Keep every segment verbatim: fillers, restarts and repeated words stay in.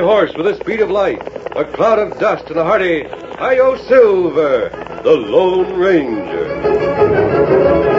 horse with the speed of light, a cloud of dust, and a hearty, Hi-Yo Silver, the Lone Ranger.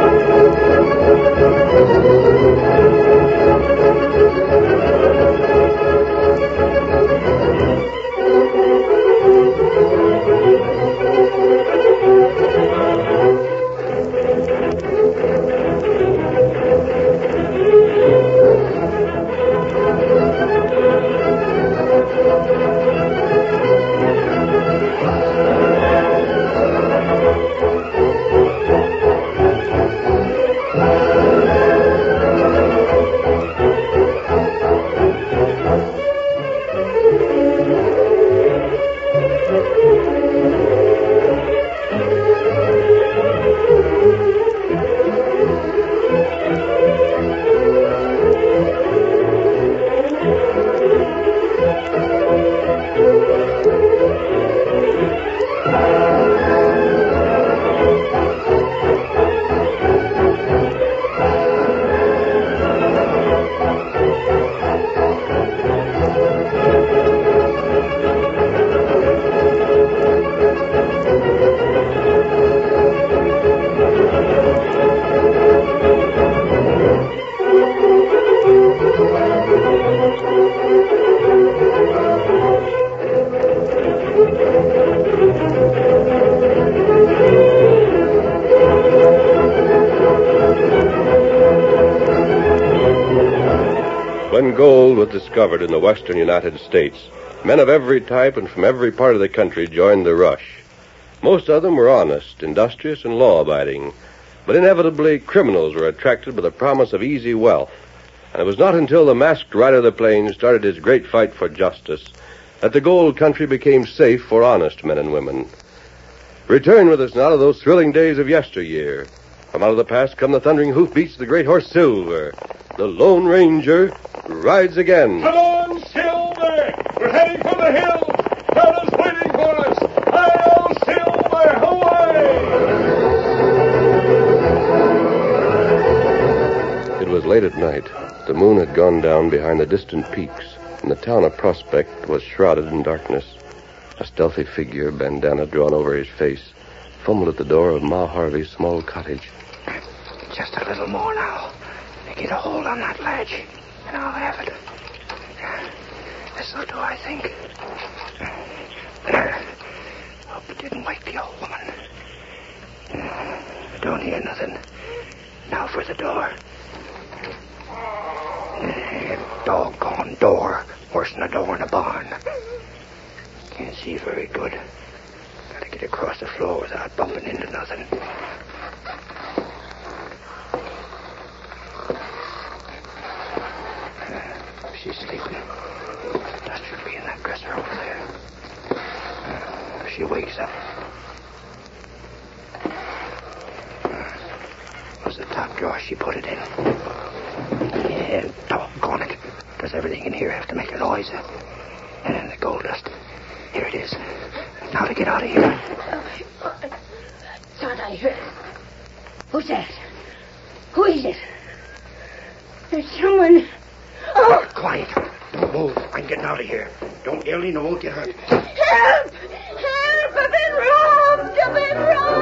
When gold was discovered in the western United States, men of every type and from every part of the country joined the rush. Most of them were honest, industrious, and law-abiding, but inevitably criminals were attracted by the promise of easy wealth. And it was not until the masked rider of the plains started his great fight for justice that the gold country became safe for honest men and women. Return with us now to those thrilling days of yesteryear. From out of the past come the thundering hoofbeats of the great horse Silver. The Lone Ranger rides again. Come on, Silver! We're heading for the hills! Crowd is waiting for us! Hi-Yo Silver! Away! It was late at night. The moon had gone down behind the distant peaks, and the town of Prospect was shrouded in darkness. A stealthy figure, bandana drawn over his face, fumbled at the door of Ma Harvey's small cottage. Just a little more now. Get a hold on that ledge, and I'll have it. This'll do, I think. There. Hope it didn't wake the old woman. Don't hear nothing. Now for the door. Doggone door. Worse than a door in a barn. Can't see very good. Gotta get across the floor without bumping into nothing. She's sleeping. Dust should be in that dresser over there. Uh, if she wakes up. Uh, was the top drawer she put it in. Yeah, doggone it. Does everything in here have to make a noise? And the gold dust. Here it is. Now to get out of here. Oh, I thought I heard. Who's that? Who is it? There's someone... Oh. Quiet. Don't move. I'm getting out of here. Don't yell, Nina won't get hurt. Help! Help! I've been robbed! I've been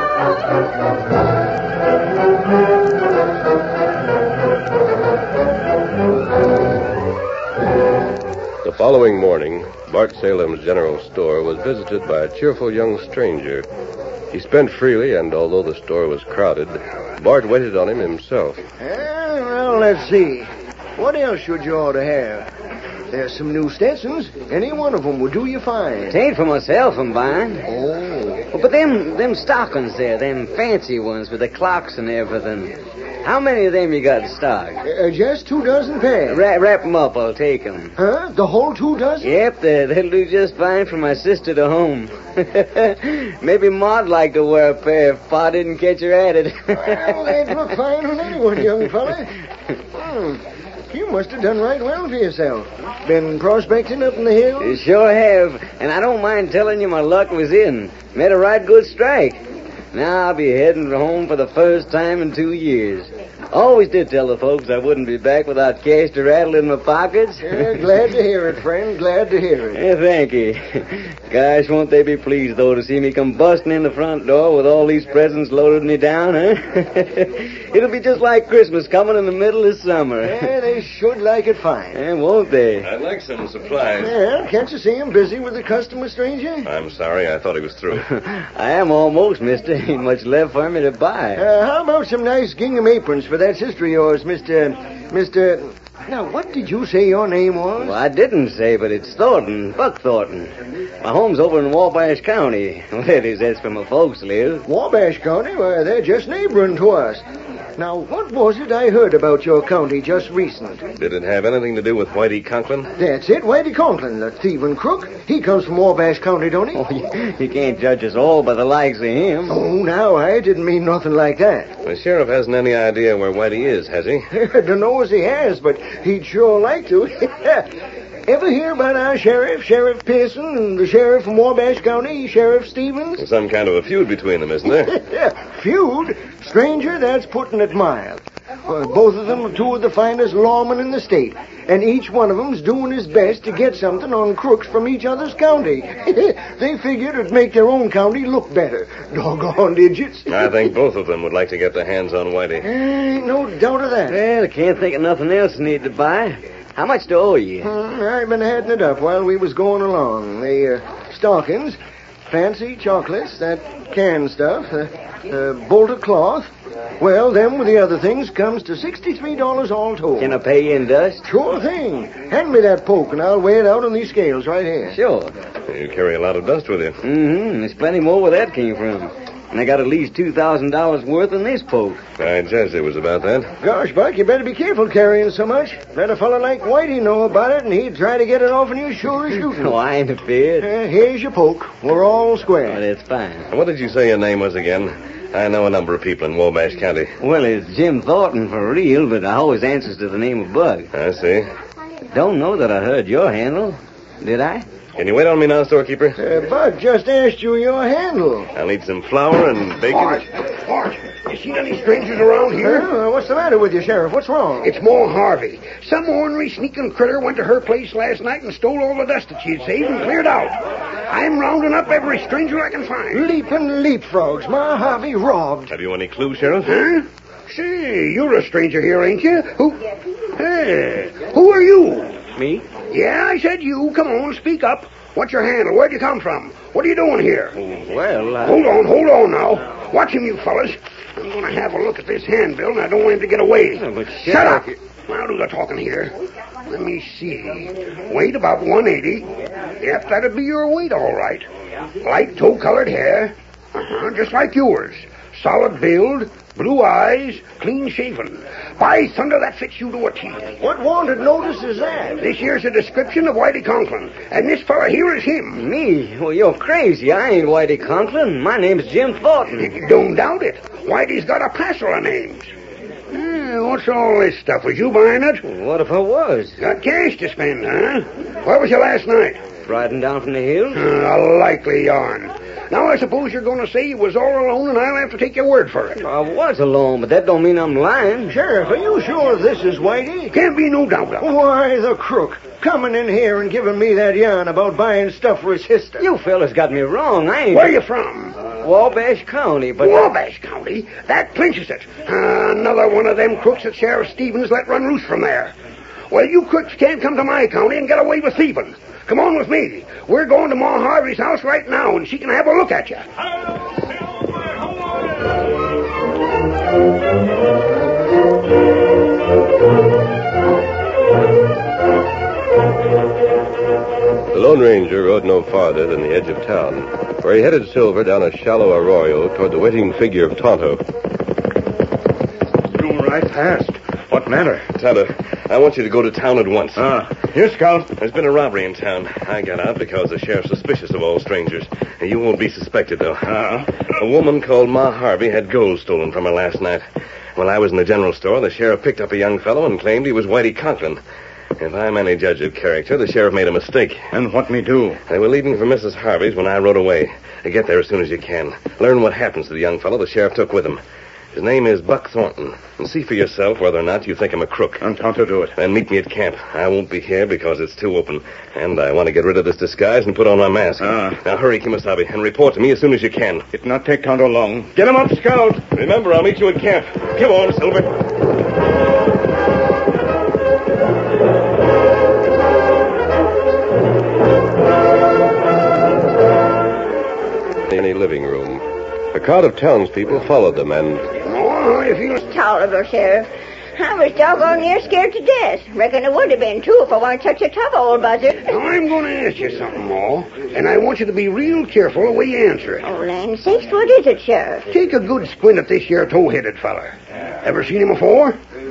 robbed! The following morning, Bart Salem's general store was visited by a cheerful young stranger. He spent freely, and although the store was crowded, Bart waited on him himself. Uh, well, let's see. What else should you ought to have? There's some new Stetsons. Any one of them will do you fine. It ain't for myself I'm buying. Oh. oh but them them stockings there, them fancy ones with the clocks and everything. How many of them you got in stock? Uh, just two dozen pairs. Wrap, wrap them up, I'll take them. Huh? The whole two dozen? Yep, they, they'll do just fine for my sister to home. Maybe Ma'd like to wear a pair if Pa didn't catch her at it. Well, they'd look fine on anyone, young fella. Hmm. You must have done right well for yourself. Been prospecting up in the hills? You sure have. And I don't mind telling you my luck was in. Made a right good strike. Now I'll be heading home for the first time in two years. Always did tell the folks I wouldn't be back without cash to rattle in my pockets. Yeah, glad to hear it, friend. Glad to hear it. Yeah, thank you. Gosh, won't they be pleased, though, to see me come busting in the front door with all these presents loaded me down, huh? It'll be just like Christmas coming in the middle of summer. Yeah, they should like it fine. Yeah, won't they? I'd like some supplies. Yeah, can't you see him busy with the customer, stranger? I'm sorry. I thought he was through. I am almost, mister. Ain't much left for me to buy. Uh, how about some nice gingham aprons for that sister of yours, Mister... Mister... Now, what did you say your name was? Well, I didn't say, but it's Thornton, Buck Thornton. My home's over in Wabash County. That is, that's where my folks live. Wabash County? Why, they're just neighboring to us. Now, what was it I heard about your county just recent? Did it have anything to do with Whitey Conklin? That's it, Whitey Conklin, the thieving crook. He comes from Wabash County, don't he? Oh, you, you can't judge us all by the likes of him. Oh, now, I didn't mean nothing like that. The sheriff hasn't any idea where Whitey is, has he? I don't know as he has, but he'd sure like to. Ever hear about our sheriff, Sheriff Pearson, and the sheriff from Wabash County, Sheriff Stevens? There's some kind of a feud between them, isn't there? Yeah, feud? Stranger, that's putting it mild. Uh, both of them are two of the finest lawmen in the state, and each one of them's doing his best to get something on crooks from each other's county. They figured it'd make their own county look better. Doggone idiots. I think both of them would like to get their hands on Whitey. Ain't no doubt of that. Well, I can't think of nothing else I need to buy. How much do I owe you? Uh, I've been adding it up while we was going along. The uh, stockings, fancy chocolates, that canned stuff, uh, uh, bolt of cloth. Well, them with the other things comes to sixty-three dollars all told. Can I pay you in dust? Sure thing. Hand me that poke and I'll weigh it out on these scales right here. Sure. You carry a lot of dust with you. Mm-hmm. There's plenty more where that came from. And I got at least two thousand dollars worth in this poke. I judged it was about that. Gosh, Buck, you better be careful carrying so much. Let a fella like Whitey know about it, and he'd try to get it off on you sure as shooting. No, I ain't afraid. Uh, here's your poke. We're all Oh, square. that's fine. What did you say your name was again? I know a number of people in Wabash County. Well, it's Jim Thornton for real, but I always answers to the name of Bug. I see. Don't know that I heard your handle. Did I? Can you wait on me now, storekeeper? Uh, Buck just asked you your handle. I'll need some flour and bacon. Bart, Bart, you seen any strangers around here? Uh, what's the matter with you, Sheriff? What's wrong? It's Ma Harvey. Some ornery sneaking critter went to her place last night and stole all the dust that she'd saved and cleared out. I'm rounding up every stranger I can find. Leaping leapfrogs. Ma Harvey robbed. Have you any clue, Sheriff? Huh? Say, you're a stranger here, ain't you? Who? Hey, who are you? Me? Yeah, I said you. Come on, speak up. What's your handle? Where'd you come from? What are you doing here? Well, I... Hold on, hold on now. Watch him, you fellas. I'm going to have a look at this handbill, and I don't want him to get away. Oh, but Shut up. I'll do the talking here. Let me see. Weight about one eighty. Yep, that'd be your weight, all right. Light tow-colored hair. Uh-huh, just like yours. Solid build, blue eyes, clean shaven. By thunder, that fits you to a T. What wanted notice is that? This here's a description of Whitey Conklin, and this fella here is him. Me? Well, you're crazy. I ain't Whitey Conklin. My name's Jim Thornton. Don't doubt it. Whitey's got a passel of names. Eh, what's all this stuff? Was you buying it? What if I was? Got cash to spend, huh? Where was you last night? Riding down from the hills? Uh, a likely yarn. Now, I suppose you're going to say you was all alone and I'll have to take your word for it. I was alone, but that don't mean I'm lying. Sheriff, are you sure this is Whitey? Can't be no doubt of it. Why, the crook. Coming in here and giving me that yarn about buying stuff for his sister. You fellas got me wrong. I ain't... Where you from? Wabash County, but... Wabash County? That clinches it. Uh, another one of them crooks that Sheriff Stevens let run loose from there. Well, you crooks can't come to my county and get away with thieving. Come on with me. We're going to Ma Harvey's house right now, and she can have a look at you. The Lone Ranger rode no farther than the edge of town, where he headed Silver down a shallow arroyo toward the waiting figure of Tonto. Through right past. What matter? Tonto, I want you to go to town at once. Ah, here, Scout. There's been a robbery in town. I got out because the sheriff's suspicious of all strangers. You won't be suspected, though. Uh-huh. A woman called Ma Harvey had gold stolen from her last night. While I was in the general store, the sheriff picked up a young fellow and claimed he was Whitey Conklin. If I'm any judge of character, the sheriff made a mistake. And what me do? They were leaving for Missus Harvey's when I rode away. Get there as soon as you can. Learn what happens to the young fellow the sheriff took with him. His name is Buck Thornton. And see for yourself whether or not you think I'm a crook. And how to do it? Then meet me at camp. I won't be here because it's too open. And I want to get rid of this disguise and put on my mask. Ah. Now hurry, Kimasabi, and report to me as soon as you can. It not take Tonto long. Get him up, Scout. Remember, I'll meet you at camp. Come on, Silver. Any living room. A crowd of townspeople followed them, and Oh, if you... It's tolerable, Sheriff. I was doggone near scared to death. Reckon it would have been, too, if I weren't such a tough old buzzard. Now, I'm going to ask you something, Ma, and I want you to be real careful the way you answer it. Oh, land sakes, what is it, Sheriff? Take a good squint at this here tow-headed feller. Ever seen him before?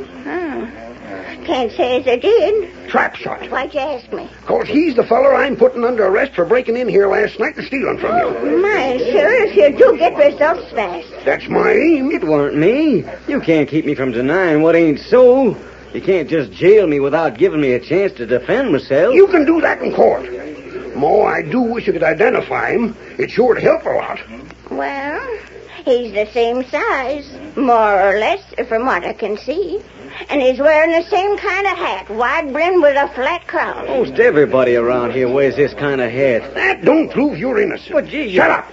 Oh, can't say as I did. Trap shot. Why'd you ask me? Because he's the feller I'm putting under arrest for breaking in here last night and stealing from you. My, Sheriff, you do get results fast. That's my aim. It weren't me. You can't keep me from denying what ain't so. You can't just jail me without giving me a chance to defend myself. You can do that in court. Ma, I do wish you could identify him. It's sure to help a lot. Well, he's the same size, more or less, from what I can see. And he's wearing the same kind of hat, wide brimmed with a flat crown. Most everybody around here wears this kind of hat. That don't prove you're innocent. But, gee, you- Shut up.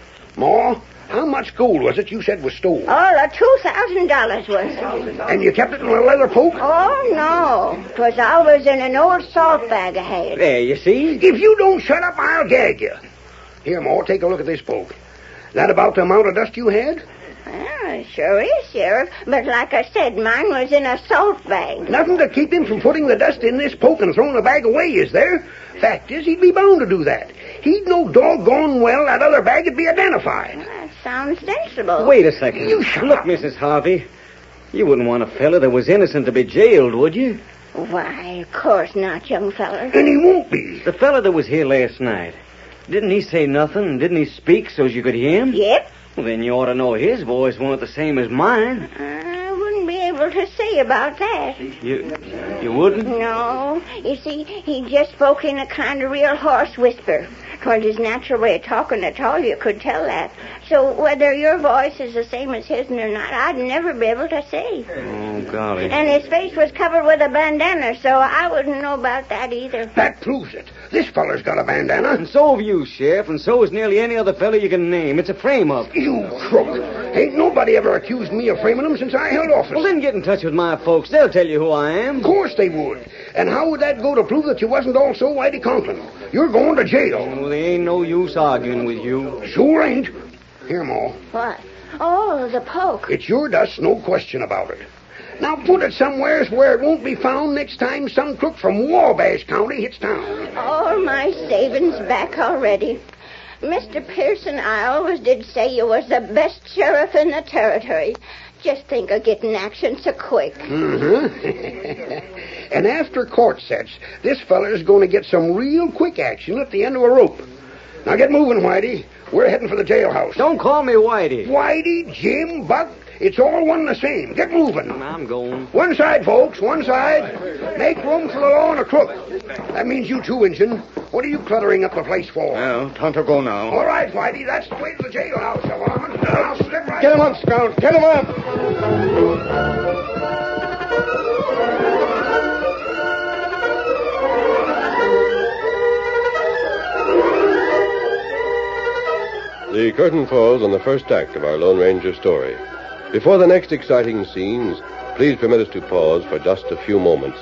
Ma, how much gold was it you said was stolen? All of two thousand dollars worth. And you kept it in a leather poke? Oh, no. 'Twas always in an old salt bag I had. There, you see? If you don't shut up, I'll gag you. Here, Ma, take a look at this poke. That about the amount of dust you had? Well, it sure is, Sheriff. But like I said, mine was in a salt bag. Nothing to keep him from putting the dust in this poke and throwing the bag away, is there? Fact is, he'd be bound to do that. He'd know doggone well that other bag would be identified. That sounds sensible. Wait a second. You shut Look, up. Missus Harvey, you wouldn't want a fella that was innocent to be jailed, would you? Why, of course not, young feller. And he won't be. The fella that was here last night, didn't he say nothing? Didn't he speak so as you could hear him? Yep. Well, then you ought to know his voice weren't the same as mine. I wouldn't be able to say about that. You you wouldn't? No. You see, he just spoke in a kind of real hoarse whisper. 'Twas his natural way of talking at all, you could tell that. So whether your voice is the same as his or not, I'd never be able to say. Oh, golly. And his face was covered with a bandana, so I wouldn't know about that either. That proves it. This feller's got a bandana. And so have you, Sheriff, and so is nearly any other fella you can name. It's a frame-up. You crook. Ain't nobody ever accused me of framing him since I held office. Well, then get in touch with my folks. They'll tell you who I am. Of course they would. And how would that go to prove that you wasn't also Whitey Conklin? You're going to jail. Well, there ain't no use arguing with you. Sure ain't. Here, Ma. What? Oh, the poke. It's your dust, no question about it. Now put it somewheres where it won't be found next time some crook from Wabash County hits town. All my savings back already. Mister Pearson, I always did say you was the best sheriff in the territory. Just think of getting action so quick. Mm-hmm. And after court sets, this feller's going to get some real quick action at the end of a rope. Now get moving, Whitey. We're heading for the jailhouse. Don't call me Whitey. Whitey, Jim, Buck, it's all one and the same. Get moving. I'm going. One side, folks, one side. Make room for the law and a crook. That means you too, Injun. What are you cluttering up the place for? Well, Tonto go now. All right, Whitey, that's the way to the jailhouse, you varmint. Now slip right Get him up, Scout. Get him up. the curtain falls on the first act of our Lone Ranger story. Before the next exciting scenes, please permit us to pause for just a few moments.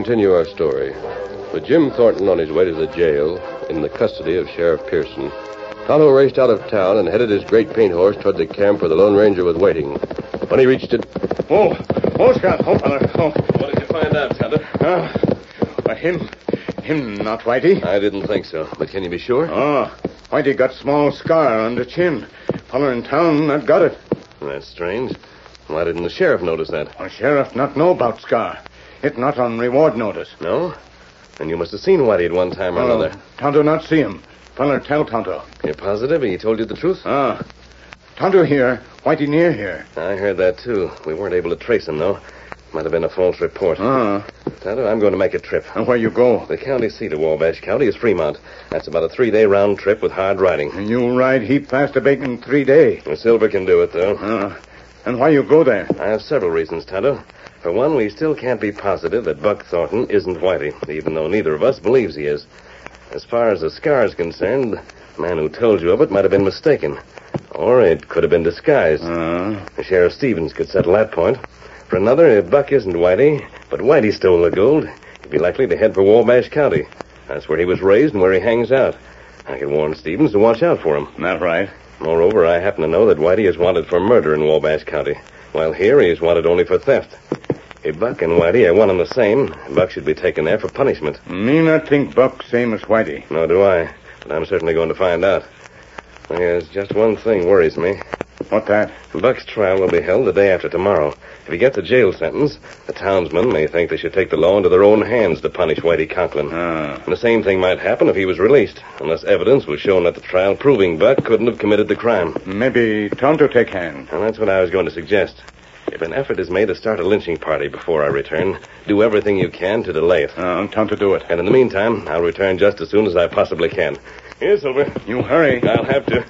continue our story. With Jim Thornton on his way to the jail, in the custody of Sheriff Pearson, Tonto raced out of town and headed his great paint horse toward the camp where the Lone Ranger was waiting. When he reached it... Oh, oh, Scott, oh, fella, oh. What did you find out, Tonto? Uh, uh, him, him not Whitey. I didn't think so, but can you be sure? Oh, Whitey got small scar on the chin. Fella in town not got it. That's strange. Why didn't the sheriff notice that? The sheriff not know about scar. It not on reward notice. No? Then you must have seen Whitey at one time or Oh, another. Tonto not see him. Fella tell Tonto. You're positive he told you the truth? Ah. Tonto here. Whitey near here. I heard that, too. We weren't able to trace him, though. Might have been a false report. Ah. Tonto, I'm going to make a trip. And where you go? The county seat of Wabash County is Fremont. That's about a three-day round trip with hard riding. And you ride heap fast to bacon three day. The Silver can do it, though. Ah. And why you go there? I have several reasons, Tonto. For one, we still can't be positive that Buck Thornton isn't Whitey, even though neither of us believes he is. As far as the scar is concerned, the man who told you of it might have been mistaken. Or it could have been disguised. Ah. Sheriff Stevens could settle that point. For another, if Buck isn't Whitey, but Whitey stole the gold, he'd be likely to head for Wabash County. That's where he was raised and where he hangs out. I can warn Stevens to watch out for him. Not right. Moreover, I happen to know that Whitey is wanted for murder in Wabash County, while here he is wanted only for theft. If Buck and Whitey are one and the same, Buck should be taken there for punishment. Me not think Buck same as Whitey. Nor do I, but I'm certainly going to find out. There's just one thing worries me. What that? Buck's trial will be held the day after tomorrow. If he gets a jail sentence, the townsmen may think they should take the law into their own hands to punish Whitey Conklin. Ah. And the same thing might happen if he was released, unless evidence was shown at the trial proving Buck couldn't have committed the crime. Maybe Tonto take hand. And that's what I was going to suggest. If an effort is made to start a lynching party before I return, do everything you can to delay it. Uh, Tonto do it. And in the meantime, I'll return just as soon as I possibly can. Here, Silver. You hurry. I'll have to.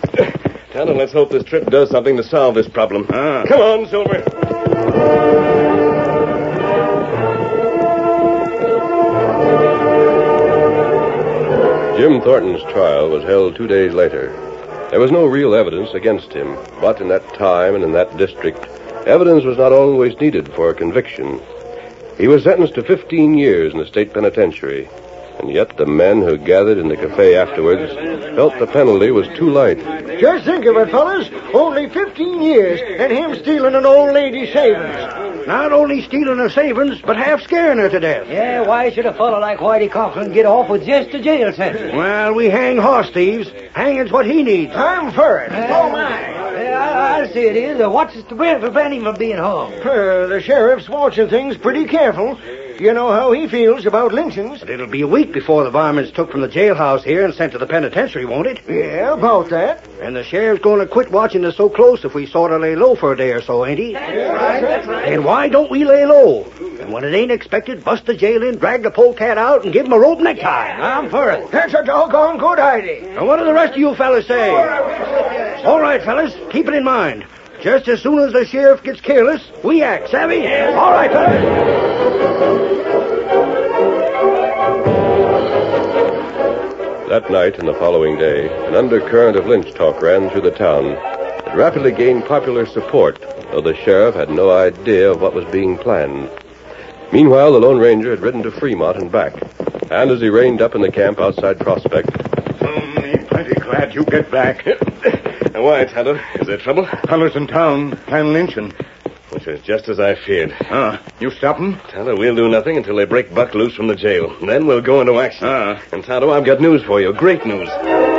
Tonto, let's hope this trip does something to solve this problem. Ah. Come on, Silver. Jim Thornton's trial was held two days later. There was no real evidence against him, but in that time and in that district, evidence was not always needed for a conviction. He was sentenced to fifteen years in the state penitentiary, and yet the men who gathered in the cafe afterwards felt the penalty was too light. Just think of it, fellas. Only fifteen years, and him stealing an old lady's savings. Not only stealing her savings, but half scaring her to death. Yeah, why should a fellow like Whitey Conklin get off with just a jail sentence? Well, we hang horse thieves. Hanging's what he needs. I'm for it. Oh, my. Yeah, I, I see it is. Uh, what's to prevent him from being hung? Uh, the sheriff's watching things pretty careful. You know how he feels about lynchings. But it'll be a week before the varmints took from the jailhouse here and sent to the penitentiary, won't it? Yeah, about that. And the sheriff's going to quit watching us so close if we sort of lay low for a day or so, ain't he? That's right, that's right. And why don't we lay low? And when it ain't expected, bust the jail in, drag the polecat out, and give him a rope necktie. I'm for it. That's a doggone good idea. And what do the rest of you fellas say? All right, fellas, keep it in mind. Just as soon as the sheriff gets careless, we act, savvy? All right, fellas. That night and the following day, an undercurrent of lynch talk ran through the town. It rapidly gained popular support, though the sheriff had no idea of what was being planned. Meanwhile, the Lone Ranger had ridden to Fremont and back, and as he reined up in the camp outside Prospect... I'm plenty glad you get back. Why, Tonto? Is there trouble? Fellas in town plan lynching. Which was just as I feared. Ah, you stop 'em? Tonto, we'll do nothing until they break Buck loose from the jail. Then we'll go into action. Ah. And, Tonto, I've got news for you. Great news.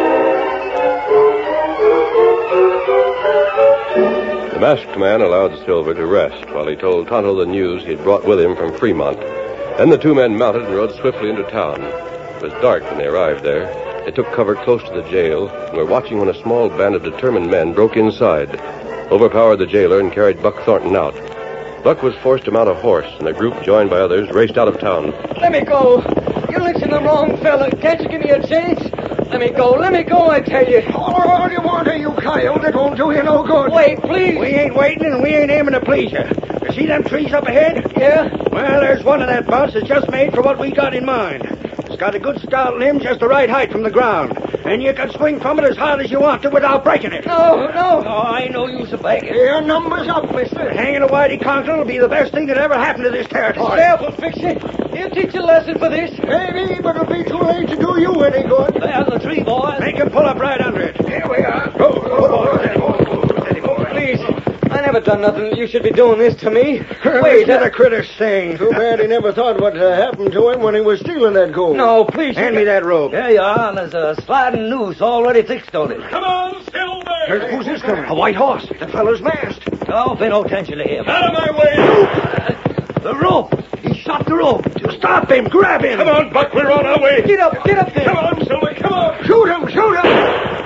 The masked man allowed Silver to rest while he told Tonto the news he'd brought with him from Fremont. Then the two men mounted and rode swiftly into town. It was dark when they arrived there. They took cover close to the jail and were watching when a small band of determined men broke inside, overpowered the jailer, and carried Buck Thornton out. Buck was forced to mount a horse, and the group, joined by others, raced out of town. Let me go. You're lynching the wrong fella. Can't you give me a chance? Let me go. Let me go, I tell you. All you want of you, coyote. It won't do you no good. Wait, please. We ain't waiting, and we ain't aiming to please you. You see them trees up ahead? Yeah? Well, there's one of that bunch that's just made for what we got in mind. It's got a good stout limb just the right height from the ground. And you can swing from it as hard as you want to without breaking it. No, no. Oh, I ain't no use of begging. Your number's up, mister. Hanging a Whitey Conklin will be the best thing that ever happened to this territory. Sheriff will fix it. He'll teach you a lesson for this. Maybe, but it'll be too late to do you any good. There's the tree, boys. Make him pull up right under it. Here we are. Oh, oh, oh, steady, oh, steady, oh. Please. I never done nothing. You should be doing this to me. Wait, Wait. let the critter sing. Too bad he never thought what uh, happened to him when he was stealing that gold. No, please. Hand me that rope. There you are, and there's a sliding noose already fixed on it. Come on, Silver. Where's, who's this coming? A white horse. The fellow's masked. Don't pay no attention to him. Out of my way. The rope. He shot the rope. Stop him. Grab him. Come on, Buck. We're on our way. Get up. Get up there. Come on, Silver. Come on. Shoot him. Shoot him.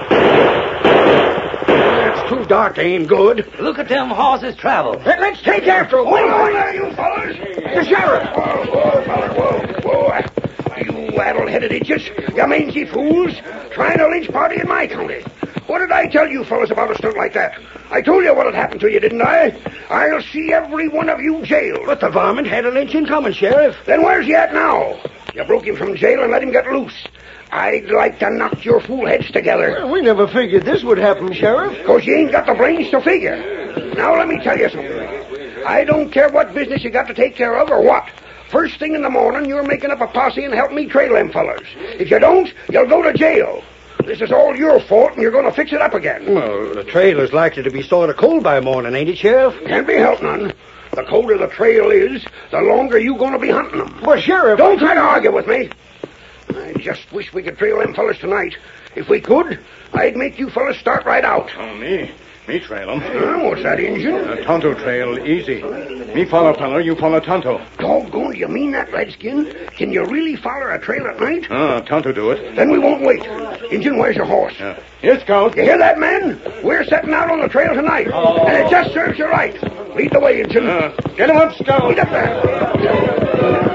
That's too dark to aim good. Look at them horses travel. Then let's take after him. Hold on there, you fellas. The sheriff. Whoa, whoa, fella, whoa, whoa. You addle-headed idiots. You mangy fools. Trying to lynch party in my county. What did I tell you fellas about a stunt like that? I told you what had happened to you, didn't I? I'll see every one of you jailed. But the varmint had a lynching coming, Sheriff. Then where's he at now? You broke him from jail and let him get loose. I'd like to knock your fool heads together. Well, we never figured this would happen, Sheriff. Because you ain't got the brains to figure. Now let me tell you something. I don't care what business you got to take care of or what. First thing in the morning, you're making up a posse and helping me trail them fellers. If you don't, you'll go to jail. This is all your fault, and you're going to fix it up again. Well, the trail is likely to be sort of cold by morning, ain't it, Sheriff? Can't be helped none. The colder the trail is, the longer you're going to be hunting them. But, Sheriff... Don't try to argue with me. I just wish we could trail them fellas tonight. If we could, I'd make you fellas start right out. Oh, me? Me trail 'em. Uh, what's that, Injun? Uh, Tonto trail, easy. Me follow fellow, you follow Tonto. Doggone, do you mean that, Redskin? Can you really follow a trail at night? Ah, Tonto do it. Then we won't wait. Injun, where's your horse? Uh, here, Scout. You hear that, man? We're setting out on the trail tonight. Oh. And it just serves you right. Lead the way, Injun. Uh, get him up, Scout. Lead up there.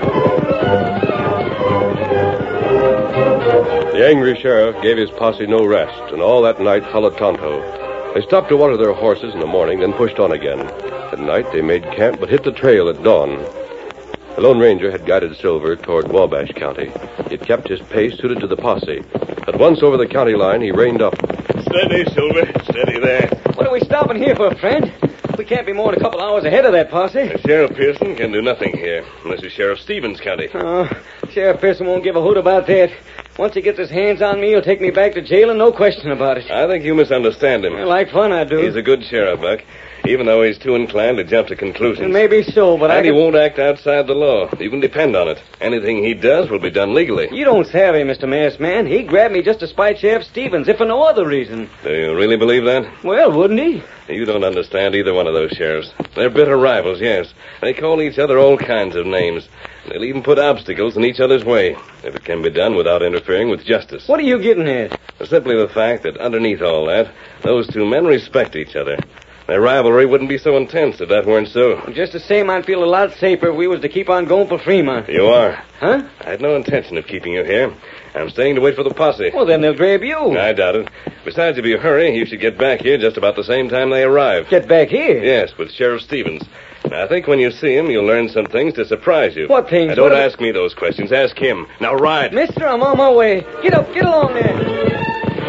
The angry sheriff gave his posse no rest, and all that night followed Tonto. They stopped to water their horses in the morning, then pushed on again. At night, they made camp, but hit the trail at dawn. The Lone Ranger had guided Silver toward Wabash County. He had kept his pace suited to the posse. But once over the county line, he reined up. Steady, Silver. Steady there. What are we stopping here for, friend? We can't be more than a couple hours ahead of that posse. Sheriff Pearson can do nothing here. This is Sheriff Stevens County. Oh, Sheriff Pearson won't give a hoot about that. Once he gets his hands on me, he'll take me back to jail and no question about it. I think you misunderstand him. I like fun, I do. He's a good sheriff, Buck, even though he's too inclined to jump to conclusions. Maybe so, but I And he can... won't act outside the law. You can depend on it. Anything he does will be done legally. You don't savvy, Mister Masked Man. He grabbed me just to spite Sheriff Stevens, if for no other reason. Do you really believe that? Well, wouldn't he? You don't understand either one of those sheriffs. They're bitter rivals, yes. They call each other all kinds of names. They'll even put obstacles in each other's way, if it can be done without interfering with justice. What are you getting at? Simply the fact that underneath all that, those two men respect each other. Their rivalry wouldn't be so intense if that weren't so. Just the same, I'd feel a lot safer if we was to keep on going for Fremont. You are. Huh? I had no intention of keeping you here. I'm staying to wait for the posse. Well, then they'll grab you. I doubt it. Besides, if you hurry, you should get back here just about the same time they arrive. Get back here? Yes, with Sheriff Stevens. Now, I think when you see him, you'll learn some things to surprise you. What things? Now, don't What- ask me those questions. Ask him. Now, ride. Mister, I'm on my way. Get up, get along there.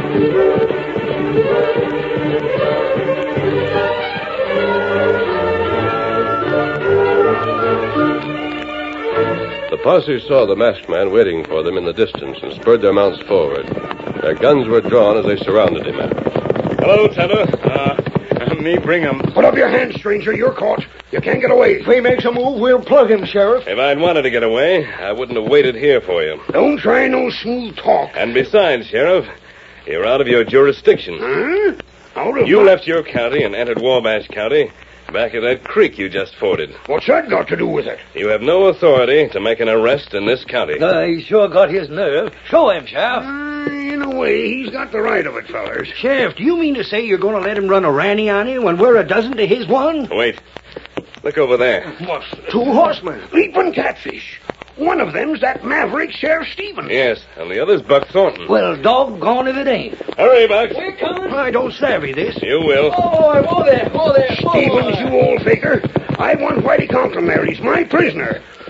The posse saw the masked man waiting for them in the distance and spurred their mounts forward. Their guns were drawn as they surrounded him. Hello, Tonto. Uh, me bring him. Put up your hands, stranger. You're caught. You can't get away. If he makes a move, we'll plug him, Sheriff. If I'd wanted to get away, I wouldn't have waited here for you. Don't try no smooth talk. And besides, Sheriff, you're out of your jurisdiction. Huh? Out of You my- left your county and entered Wabash County back at that creek you just forded. What's that got to do with it? You have no authority to make an arrest in this county. Uh, he sure got his nerve. Show him, Sheriff. Uh, in a way, he's got the right of it, fellers. Sheriff, do you mean to say you're going to let him run a ranny on you when we're a dozen to his one? Wait. Look over there. What's Two horsemen. leaping catfish? One of them's that maverick Sheriff Stevens. Yes, and the other's Buck Thornton. Well, doggone if it ain't. Hurry, Buck. We're coming. I don't savvy this. You will. Oh, boy, whoa there, whoa there. Whoa, Stevens, boy. you old faker. I want Whitey Conklin there. He's my prisoner.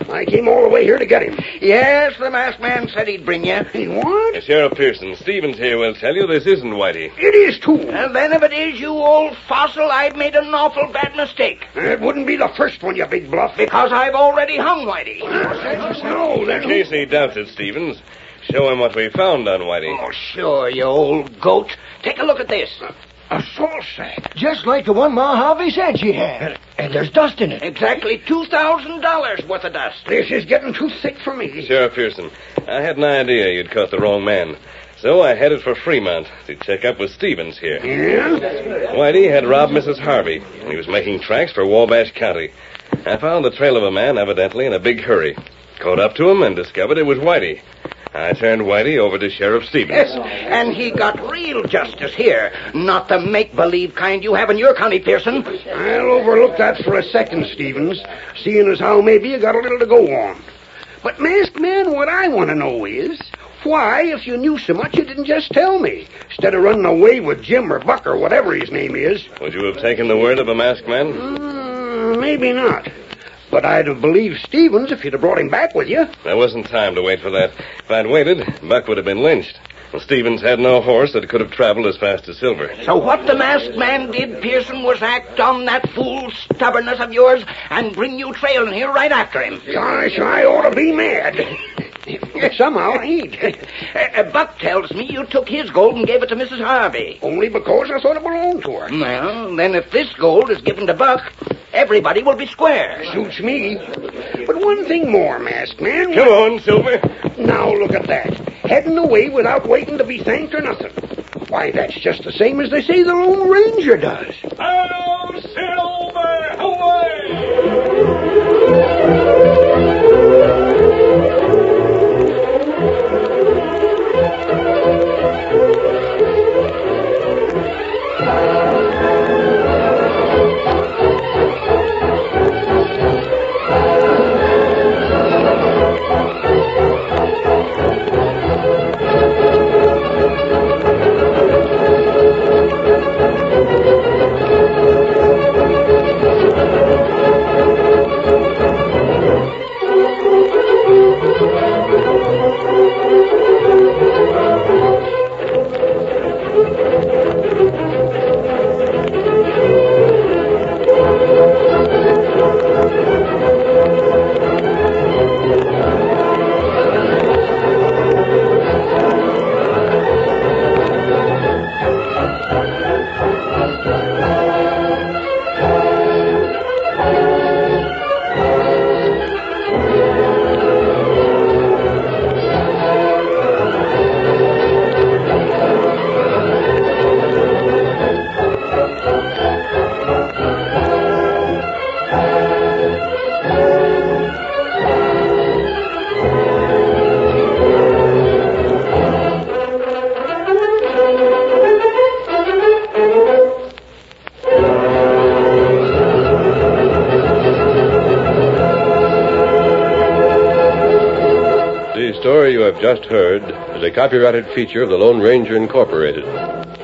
I came all the way here to get him. Yes, the masked man said he'd bring you. He what? Sheriff Pearson, Stevens here will tell you this isn't Whitey. It is, too. And then if it is, you old fossil, I've made an awful bad mistake. It wouldn't be the first one, you big bluff. Because I've already hung Whitey. No, In then... case he doubts it, Stevens, show him what we found on Whitey. Oh, sure, you old goat. Take a look at this. A salt sack. Just like the one Ma Harvey said she had. And there's dust in it. Exactly two thousand dollars worth of dust. This is getting too thick for me. Sheriff Pearson, I had an idea you'd caught the wrong man. So I headed for Fremont to check up with Stevens here. Yeah? Whitey had robbed Missus Harvey, and he was making tracks for Wabash County. I found the trail of a man, evidently in a big hurry. Caught up to him and discovered it was Whitey. I turned Whitey over to Sheriff Stevens. Yes, and he got real justice here. Not the make-believe kind you have in your county, Pearson. I'll overlook that for a second, Stevens, seeing as how maybe you got a little to go on. But, masked man, what I want to know is, why, if you knew so much, you didn't just tell me, instead of running away with Jim or Buck or whatever his name is? Would you have taken the word of a masked man? Mm, maybe not. But I'd have believed Stevens if you'd have brought him back with you. There wasn't time to wait for that. If I'd waited, Buck would have been lynched. Well, Stevens had no horse that could have traveled as fast as Silver. So what the masked man did, Pearson, was act on that fool stubbornness of yours and bring you trailing here right after him. Gosh, I ought to be mad. Somehow I ain't. Uh, Buck tells me you took his gold and gave it to Missus Harvey. Only because I thought it belonged to her. Well, then if this gold is given to Buck, everybody will be square. Suits me. But one thing more, masked man. Come on, Silver. Now look at that. Heading away without waiting to be thanked or nothing. Why, that's just the same as they say the Lone Ranger does. Oh, Silver, away! The story you have just heard is a copyrighted feature of the Lone Ranger Incorporated.